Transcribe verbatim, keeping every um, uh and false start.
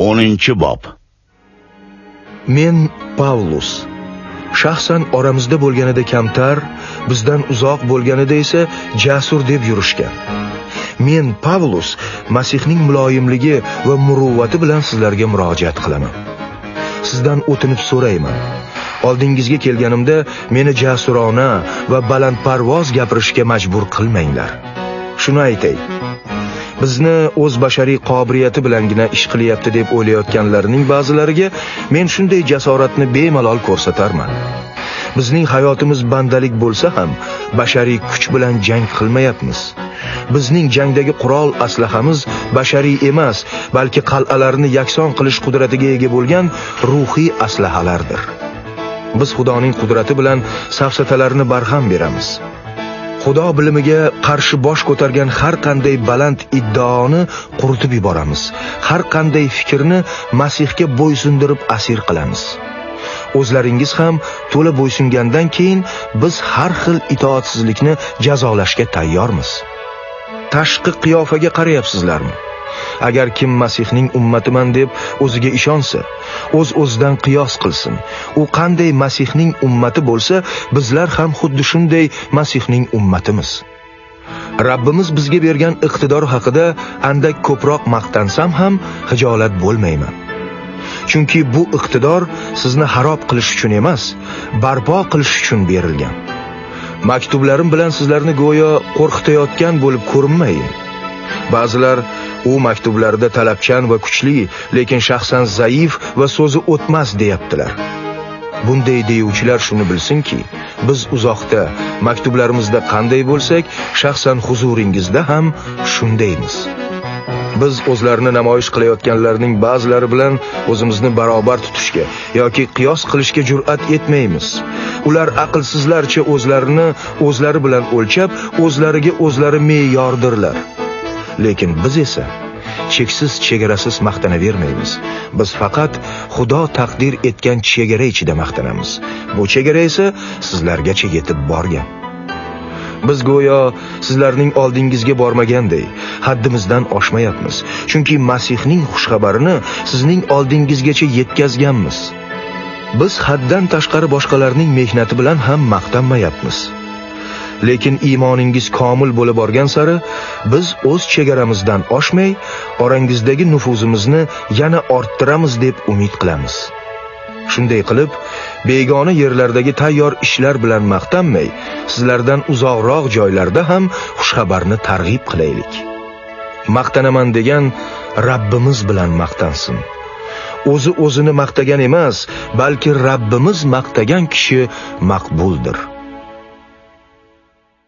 o'ninchi bob. Men Pavlus. Shaxsan oramizda bo'lganida kamtar, bizdan uzoq bo'lganida esa jasur deb yurishgan. Men Pavlus Masihning muloyimligi va muruvvati bilan sizlarga murojaat qilaman. Sizdan o'tinib so'rayman. Oldingizga kelganimda meni jasurona va balandparvoz gapirishga majbur qilmanglar. Shuni aytay. Bizni o'z bashariy qobiliyati bilangina ish qilyapti deb o'ylayotganlarning ba'zilariga men shunday jasoratni bemalol ko'rsatarman. Bizning hayotimiz bandalik bo'lsa ham bashariy kuch bilan jang qilmayapmiz. Bizning jangdagi qurol aslahamiz bashariy emas, balki qal'alarni yakson qilish qudratiga ega bo'lgan ruhiy aslahalardir. Biz Xudoning qudrati bilan safsatalarni barham beramiz. Xudo bilimiga qarshi bosh ko'targan har qanday baland iddaoni quritib yuboramiz. Har qanday fikrni Masihga bo'ysundirib asir qilamiz. O'zlaringiz ham to'la bo'ysungandan keyin biz har xil itoatsizlikni jazolashga tayyormiz. Tashqi qiyofaga qarayapsizlarmi? Agar kim Masihning ummatiman deb o'ziga ishonsa, o'z-o'zidan qiyos qilsin. U qanday Masihning ummati bo'lsa, bizlar ham xuddi shunday Masihning ummatimiz. Rabbimiz bizga bergan iqtidor haqida andak ko'proq maqtansam ham hijolat bo'lmayman. Chunki bu iqtidor sizni xarob qilish uchun emas, barpo qilish uchun berilgan. Maktublarim bilan sizlarni go'yo qo'rqitayotgan bo'lib ko'rinmayin. Ba'zilar u maktublarda talabchan va kuchli, lekin shaxsan zaif va so'zi o'tmas deyaptilar. Bunday deyuvchilar shuni bilsinki, biz uzoqda, maktublarimizda qanday bo'lsak, shaxsan huzuringizda ham shundaymiz. Biz o'zlarini namoyish qilayotganlarning ba'zilari bilan o'zimizni barobar tutishga yoki qiyos qilishga jur'at etmaymiz. Ular aqlsizlarcha o'zlarini o'zlari bilan o'lchab, o'zlariga o'zlari me'yordirlar. Lekin biz esa cheksiz chegarasiz maqtanavermaymiz. Biz faqat Xudo taqdir etgan chegara ichida maqtanamiz. Bu chegara esa sizlargacha yetib borgan. Biz go'yo sizlarning oldingizga bormaganday haddimizdan oshmayapmiz. Chunki Masihning xushxabarini sizning oldingizgacha yetkazganmiz. Biz haddan tashqari boshqalarning mehnati bilan ham maqtanmayapmiz. Lekin iymoningiz komil bo'lib borgan sari biz o'z chegaramizdan oshmay, orangizdagi nufuzimizni yana orttiramiz deb umid qilamiz. Shunday qilib, begona yerlardagi tayyor ishlar bilan maqtanmay, sizlardan uzoqroq joylarda ham xushxabarni targ'ib qilaylik. Maqtanaman degan Rabbimiz bilan maqtansin. O'zi o'zini maqtagan emas, balki Rabbimiz maqtagan kishi maqbuldir.